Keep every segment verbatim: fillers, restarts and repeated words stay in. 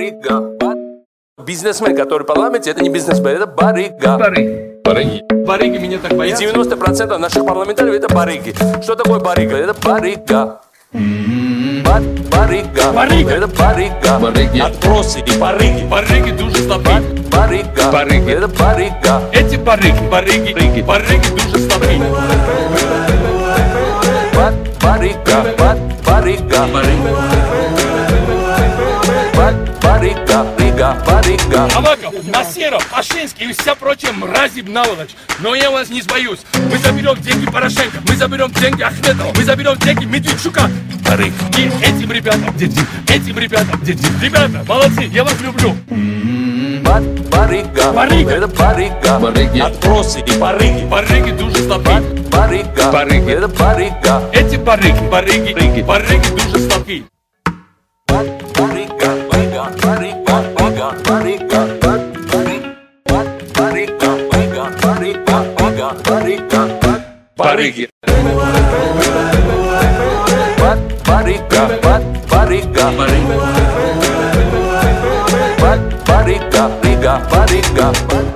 барыга. Бизнесмен, который в парламенте, это не бизнесмен, это барыга. Барыги. Барыги. Барыги меня так боятся. И девяносто процентов наших парламентариев это барыги. Что такое барыга? Это барыга. Бар, барыга. Барыга. Это барыга. Барыги. Отбросы и барыги. Барыги дуже слабые. Барыга. Барыги. Это барыга. Эти барыги, барыги, барыги, барыги дуже слабые. Бар, барыга. Бар, барыга. Барыги. Бар, барыга. Рига, барыга. Аваков, Насеров, Ашинский и вся прочая мрази наволочь. Но я вас не сбоюсь. Мы заберем деньги Порошенко, мы заберем деньги Ахметова, мы заберем деньги Медведчука. Барыг. И этим ребятам, дети, этим ребятам, дети. Ребята, молодцы, я вас люблю. Бар, барыга. Барыга. Это барыга. Барыги. Отбросы и барыги. Барыги дуже слабые. Барыга. Барыги. Это барыга. Эти барыги, барыги, барыги, барыги дуже слабые. Барыга, барыга, барыга, барыга, барыга, барыга, барыга, барыга, барыга, барыга, Барыги. барыга, барыга, барыга, рига, барыга.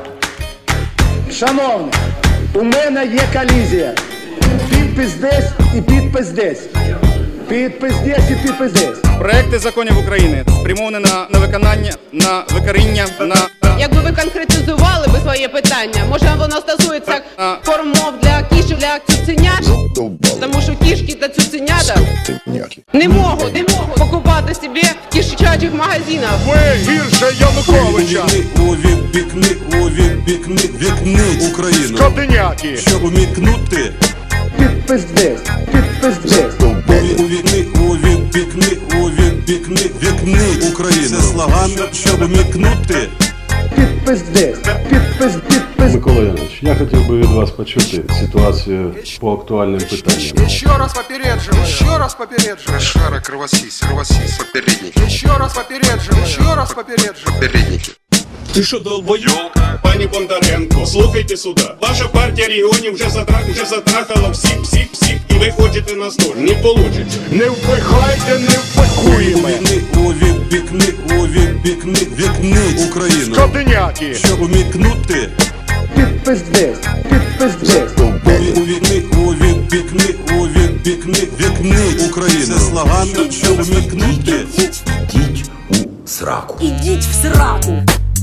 Шановні, у мене є колізія. Підпис десь і підпис десь. Підпис десь і підпис десь. Проекти законів України спрямовані на, на виконання, на викоріння, на... Якби ви конкретизували би своє питання, може воно стосується А. кормов для кішів, для цуценят? Тому що кішки та цуценята не можуть, не можуть покупати собі в кішачих магазинах. Ви гірше Януковича. Увікни, увікни, вікни Україну. Скотиняки. Щоб умікнути. Підпис десь, підпис десь. Увікни, увікни, увікни, вікни Україну. Це слоган, щоб умікнути. Підпис десь, підпис, підпис. Микола Янович, я хотів би від вас почути ситуацію по актуальним питанням. Еще раз попередживаю, еще раз попередживаю. Шара, кровосись, кровосись, попередники. Еще раз попередживаю, еще раз попередживаю. Попередники. Ти що, долбойок? Пані Бондаренко, слухайте сюди. Ваша партія регіонів вже затрах, вже затрахала всіх, всіх, всіх. І ви хочете нас теж. Не вийде. Не впихайте, не впихуємо. Увікни, увікни, увікни, вікни Україну. Скотиняки. Щоб умікнути. Підпис десь, підпис десь. Увікни, увікни, увікни, вікни Україну. Це слоган, щоб умікнути. Ідіть у сраку. Ідіть в сраку.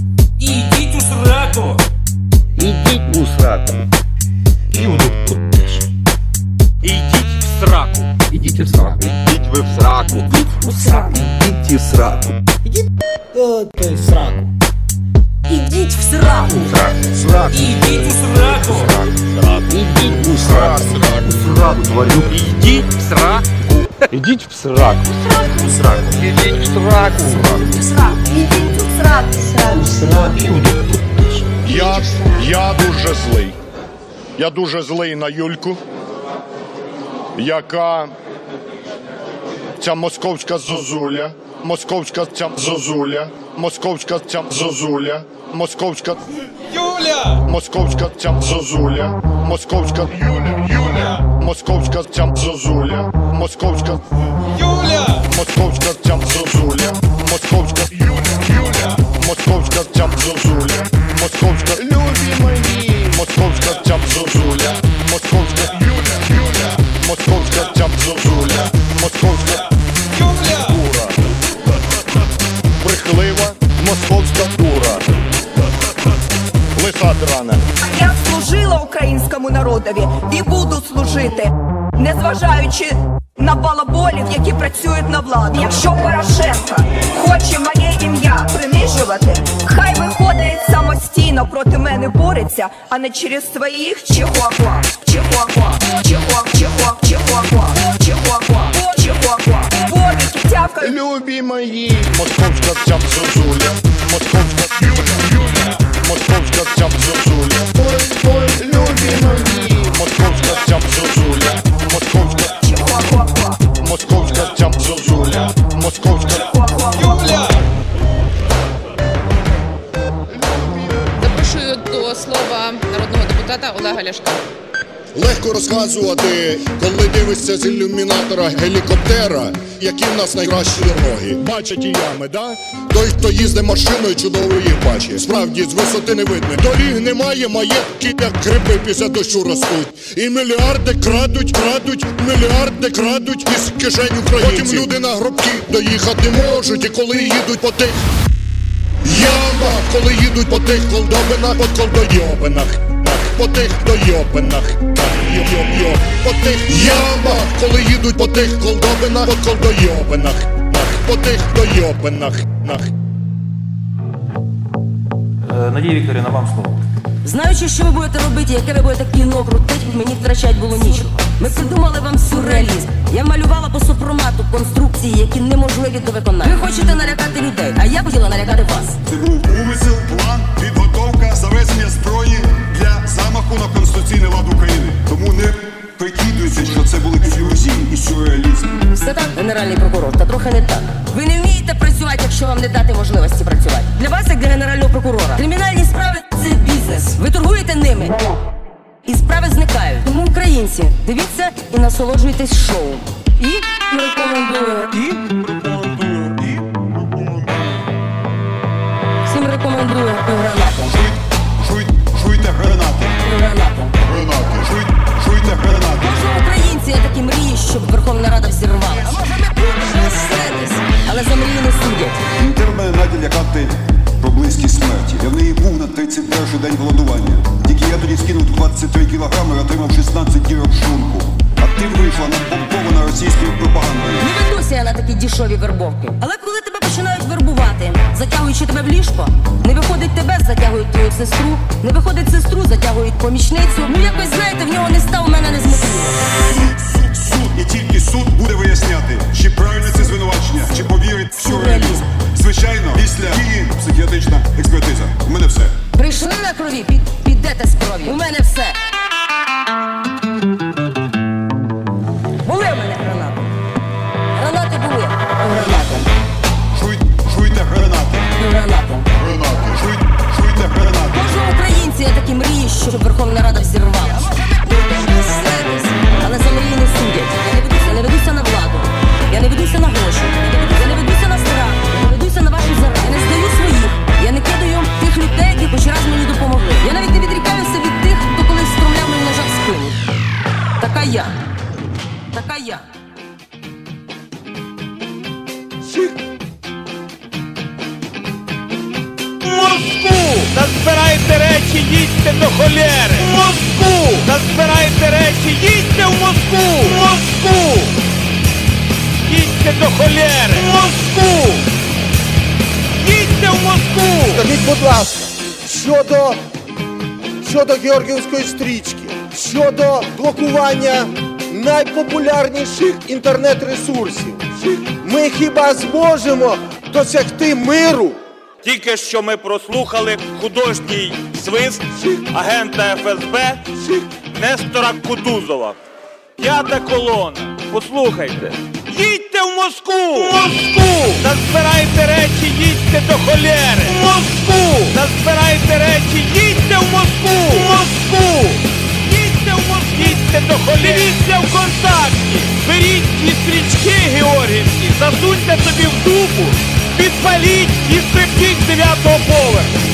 Ідіть у сраку. Ідіть у сраку. І воно тут теж. Ідіть в сраку. Ідіть в сраку. Ідіть ви в сраку. Ідіть у сраку. Ідіть в сраку. Ідіть в сраку. Ідіть в сраку. Сраку. Ідіть у сраку. Сраку. Ідіть у сраку. Сраку, тварю. Ідіть в сраку. Ідіть в сраку. У сраку. Ідіть в сраку. В сраку. Ідіть у сраку. У сраку. І воно тут теж. Я, я дуже злий. Я дуже злий на Юльку, яка ця московська зозуля, московська ця зозуля, московська ця зозуля, московська Юля, московська ця зозуля, московська Юля, Юля, московська ця зозуля, московська Юля, московська ця зозуля, московська Юля, Юля, московська ця зозуля, московська любі мої, московська ця зозуля, московська Юля, Юля, московська ця зозуля, московська Юля, дура, брехлива, московська дура, лиса драна. Я служила українському народові і буду служити, незважаючи на балаболів, які працюють на владу. Якщо Порошенко хоче моє ім'я принижувати, хай виходить самостійно проти мене бореться, а не через своїх чихуахуа, чихуахуа, чихуа, чихуа, чихуахуа, чихуахуа, чихуахуа, бобіки, тявка. Любі мої, московська ця зозуля, московська Юля, Юля, московська ця зозуля, ой, ой, любі мої, московська ця зозуля, московська чихуахуа, московська ця зозуля, московська Юля. Запрошую до слова народного депутата Олега Ляшка. Легко розказувати, коли дивишся з ілюмінатора гелікоптера, які в нас найкращі дороги. Бачать і ями, да? Той, хто їздить машиною, чудово їх бачить. Справді, з висоти не видно. Доріг немає, маєтки, як гриби після дощу ростуть. І мільярди крадуть, крадуть, мільярди крадуть із кишень українців. Потім люди на гробки доїхати можуть, і коли їдуть по тих ямах, коли їдуть по тих колдобинах, по колдойобинах, по тих дойобинах, йо-йо-йо, по тих ямах, коли їдуть по тих колдобинах, по колдойобинах, по тих дойобинах. Надія Вікторівна, вам слово. Знаючи, що ви будете робити, яке ви будете кіно крутить, мені втрачать було нічого. Ми придумали вам сюрреалізм. Я малювала по сопромату конструкції, які неможливі до виконання. Ви хочете налякати людей, а я хотіла налякати вас. Це був умисел, план, підготовка, завезення зброї для замаху на конституційний лад України. Тому не прикидуйте, що це були фюзін і сюрреалізм. Все так, генеральний прокурор, та трохи не так. Ви не вмієте працювати, якщо вам не дати можливості працювати. Для вас, як для генерального прокурора, кримінальні справи – це бізнес. Ви торгуєте ними. І справи зникають. Тому, українці, дивіться і насолоджуйтесь шоу. І рекомендую. І рекомендую. І рекомендую. Всім рекомендую гранату. Жуйте, жуйте гранати. Гранату. Гранати. Жуйте, жуйте гранати. Може, українці є такі мрії, щоб Верховна Рада взірвалася. А може, ми будемо снитись, але за мрії не судять. Інтер мене наділ лякати про близькі смерті. Я в неї був на тридцять перший день голодування. Тільки я тоді скинув двадцять три кілограми і отримав шістнадцять дірок шлунку. А ти вийшла напомпована російською пропагандою. Не ведуся я на такі дішові вербовки. Але коли тебе починають вербувати, затягуючи тебе в ліжко, не виходить тебе, затягують твою сестру, не виходить сестру, затягують помічницю. Ну якось, знаєте, в нього не став, мене не змотивував. Суд, суд, і тільки суд буде виясняти, чи правильно це звинувачення, чи повірить в сюрреалізм. Звичайно, після дії психіатрична експертиза. У мене все. Прийшли на крові, під, підете з крові. У мене все. Були в мене гранати. Гранати були. Гранати. Жуй, жуйте гранати. Гранати. Гранати. Жуй, жуйте гранати. Може, українці є такі мрії, щоб Верховна Рада взірвалася. А може, ми будемо снитись, але за мрії не судять. Я не ведуся, не ведуся на владу. Я не ведуся на гроші. Я не ведуся на страх. Я не ведуся на вашу зараду. Я не здаю своїх. Я не кидаю тих людей, які хоч раз мені допомогли. Я навіть не відрікаюся від тих, хто колись встромляв мені ножа в спину. Така я. Така я. Москву! Назбирайте речі, їдьте до холєри! Москву! Назбирайте речі, їдьте в Москву! Москву! Їдьте до холєри! Москву! Їдьте в Москву! Скажіть, будь ласка, щодо, щодо Георгіївської стрічки, щодо блокування найпопулярніших інтернет-ресурсів, ми хіба зможемо досягти миру? Тільки що ми прослухали художній свист агента еф ес бе Нестора Кутузова. П'ята колона. Послухайте. Їдьте в Москву! Москву! Назбирайте речі, їдьте до холєри! Москву! Назбирайте речі, їдьте в Москву! Москву! Їдьте в Москву! Їдьте до холєри! Дивіться ВКонтакті! Беріть ті стрічки георгіївські, засуньте собі в дупу, підпаліть і стрибніть з дев'ятого поверху!